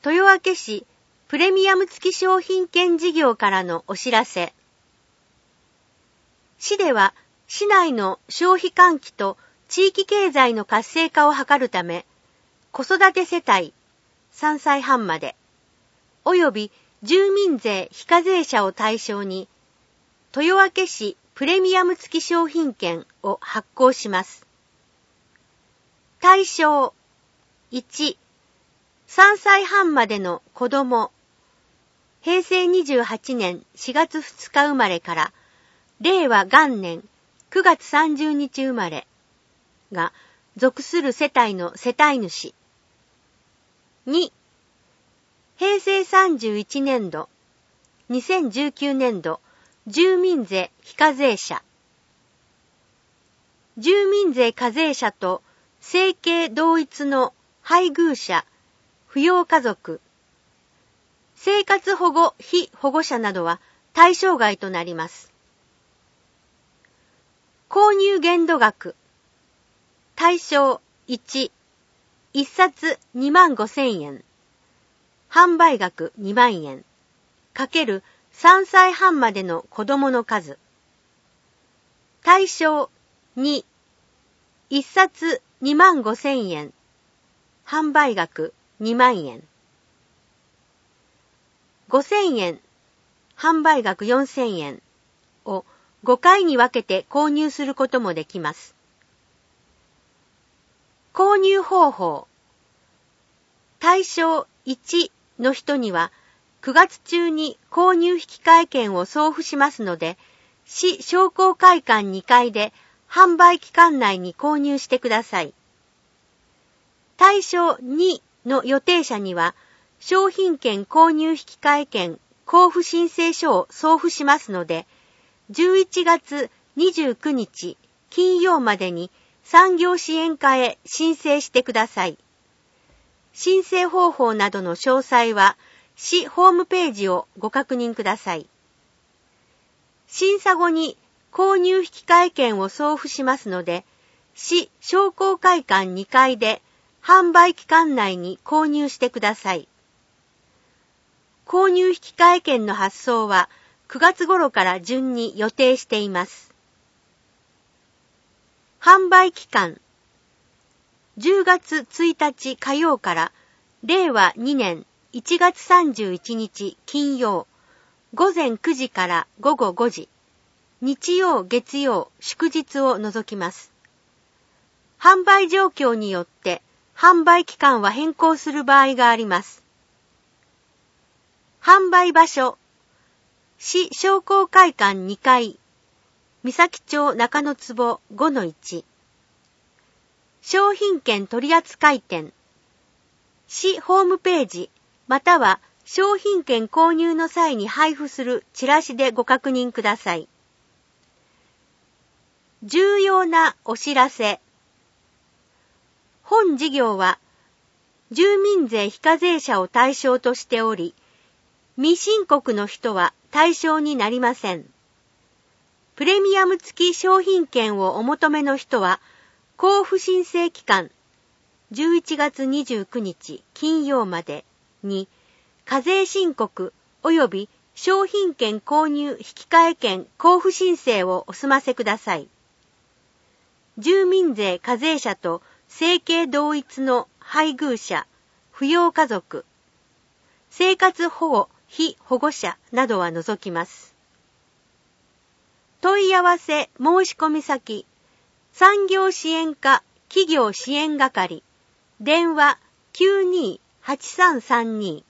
豊明市プレミアム付き商品券事業からのお知らせ。市では市内の消費喚起と地域経済の活性化を図るため、子育て世帯3歳半まで、および住民税非課税者を対象に、豊明市プレミアム付き商品券を発行します。対象1、3歳半までの子ども、平成28年4月2日生まれから令和元年9月30日生まれが属する世帯の世帯主。2、平成31年度、2019年度住民税非課税者。住民税課税者と生計同一の配偶者、扶養家族、生活保護被保護者などは対象外となります。購入限度額。対象1、1冊25,000円。販売額2万円。かける3歳半までの子供の数。対象2、1冊25,000円。販売額2万円。5,000円、販売額4,000円を5回に分けて購入することもできます。購入方法。対象1の人には9月中に購入引換券を送付しますので、市商工会館2階で販売期間内に購入してください。対象2の予定者には、商品券購入引換券交付申請書を送付しますので、11月29日金曜までに産業支援課へ申請してください。申請方法などの詳細は市ホームページをご確認ください。審査後に購入引換券を送付しますので、市商工会館2階で販売期間内に購入してください。購入引換券の発送は9月頃から順に予定しています。販売期間。10月1日火曜から令和2年1月31日金曜午前9時から午後5時、日曜月曜祝日を除きます。販売状況によって販売期間は変更する場合があります。販売場所。市商工会館2階、三崎町中野坪 5-1。商品券取扱店。市ホームページ、または商品券購入の際に配布するチラシでご確認ください。重要なお知らせ。本事業は、住民税非課税者を対象としており、未申告の人は対象になりません。プレミアム付き商品券をお求めの人は、交付申請期間11月29日金曜までに、課税申告及び商品券購入引換券交付申請をお済ませください。住民税課税者と生計同一の配偶者、扶養家族、生活保護被保護者などは除きます。問い合わせ申し込み先、産業支援課企業支援係、電話 92-8332